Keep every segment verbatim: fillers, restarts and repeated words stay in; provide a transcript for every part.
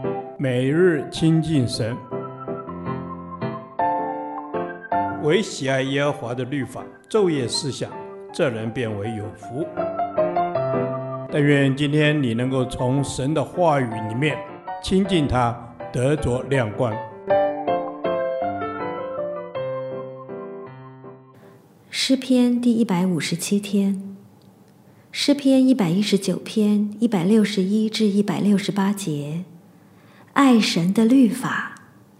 每日亲近神，唯喜爱耶和华的律法，昼夜思想，这人变为有福。但愿今天你能够从神的话语里面亲近他，得着亮光。 诗篇第一百五十七天，诗篇一百一十九篇一百六十一至一百六十八节，爱神的律法。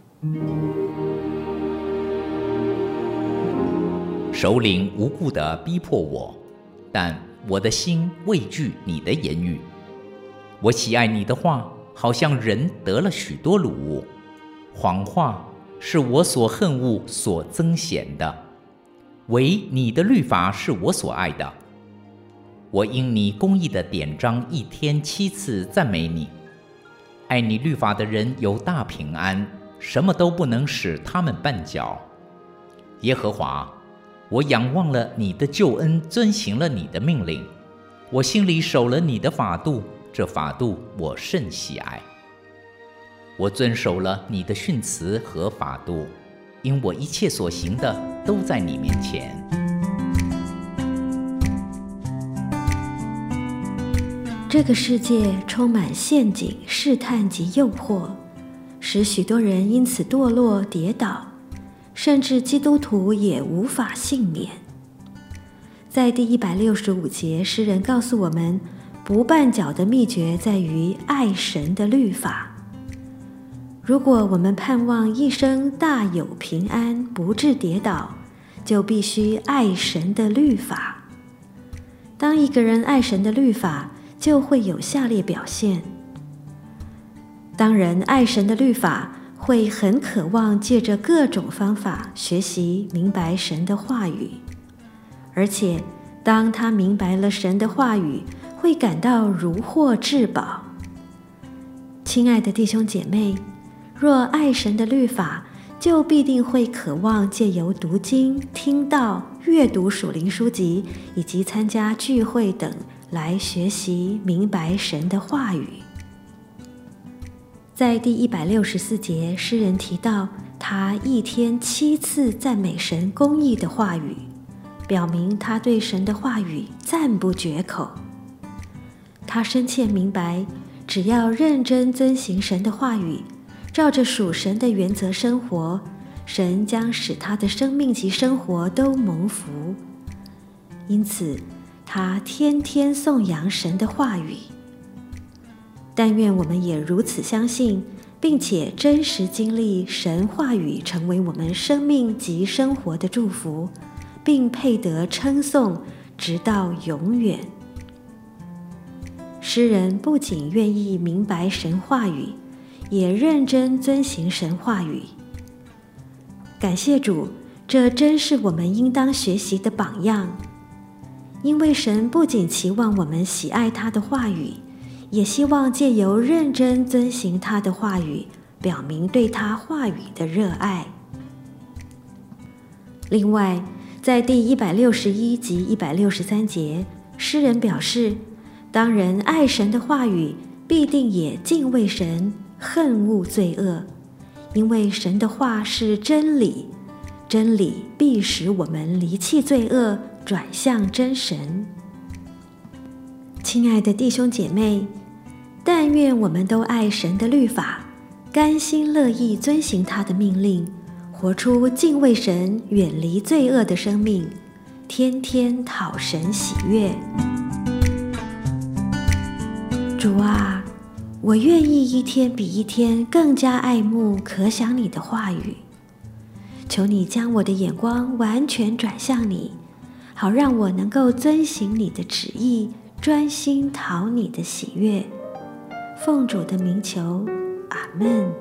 首领无故地逼迫我，但我的心畏惧你的言语。我喜爱你的话，好像人得了许多掳物。谎话是我所恨恶、所憎嫌的，唯你的律法是我所爱的。我因你公义的典章一天七次赞美你。爱你律法的人有大平安，什么都不能使他们绊脚。耶和华，我仰望了你的救恩，遵行了你的命令。我心里守了你的法度，这法度我甚喜爱。我遵守了你的训词和法度，因我一切所行的都在你面前。 这个世界充满陷阱、试探及诱惑，使许多人因此堕落跌倒，甚至基督徒也无法幸免。在第一百六十五节，诗人告诉我们，不绊脚的秘诀在于爱神的律法。如果我们盼望一生大有平安，不致跌倒，就必须爱神的律法。当一个人爱神的律法，就会有下列表现。当人爱神的律法，会很渴望借着各种方法学习明白神的话语，而且当他明白了神的话语，会感到如获至宝。亲爱的弟兄姐妹，若爱神的律法，就必定会渴望借由读经、听道、阅读属灵书籍以及参加聚会等来学习明白神的话语。在第一百六十四节，诗人提到他一天七次赞美神公义的话语，表明他对神的话语赞不绝口。他深切明白，只要认真遵行神的话语，照着属神的原则生活，神将使他的生命及生活都蒙福。因此他天天颂扬神的话语。但愿我们也如此相信，并且真实经历神话语成为我们生命及生活的祝福，并配得称颂直到永远。诗人不仅愿意明白神话语，也认真遵行神话语。感谢主，这真是我们应当学习的榜样。因为神不仅期望我们喜爱他的话语，也希望借由认真遵行他的话语，表明对他话语的热爱。另外，在第一百六十一及一百六十三节，诗人表示，当人爱神的话语，必定也敬畏神，恨恶罪恶，因为神的话是真理，真理必使我们离弃罪恶，转向真神。亲爱的弟兄姐妹，但愿我们都爱神的律法，甘心乐意遵行他的命令，活出敬畏神、远离罪恶的生命，天天讨神喜悦。主啊，我愿意一天比一天更加爱慕可想你的话语，求你将我的眼光完全转向你，好让我能够遵行你的旨意，专心讨你的喜悦。奉主的名求，阿们。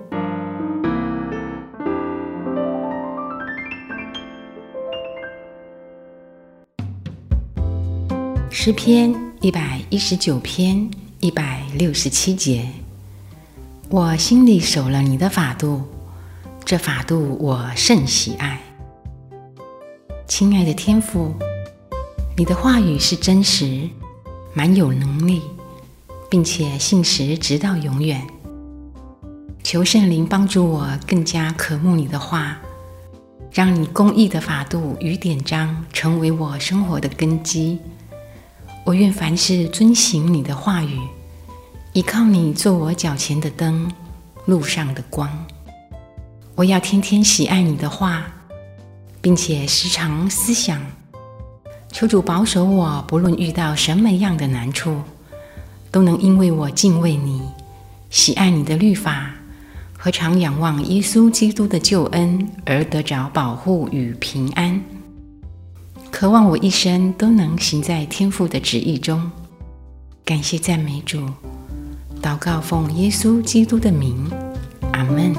诗篇一百一十九篇一百六十七节，我心里守了你的法度，这法度我甚喜爱。亲爱的天父，你的话语是真实，蛮有能力，并且信实直到永远。 求圣灵帮助我更加渴慕你的话，让你公义的法度与典章成为我生活的根基。我愿凡事遵行你的话语，依靠你做我脚前的灯，路上的光。我要天天喜爱你的话，并且时常思想。求主保守我，不论遇到什么样的难处，都能因为我敬畏你，喜爱你的律法，和常仰望耶稣基督的救恩而得着保护与平安。渴望我一生都能行在天父的旨意中。感谢赞美主，祷告奉耶稣基督的名，阿们。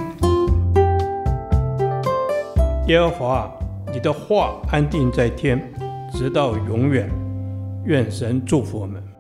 耶和华，你的话安定在天，直到永远。愿神祝福我们。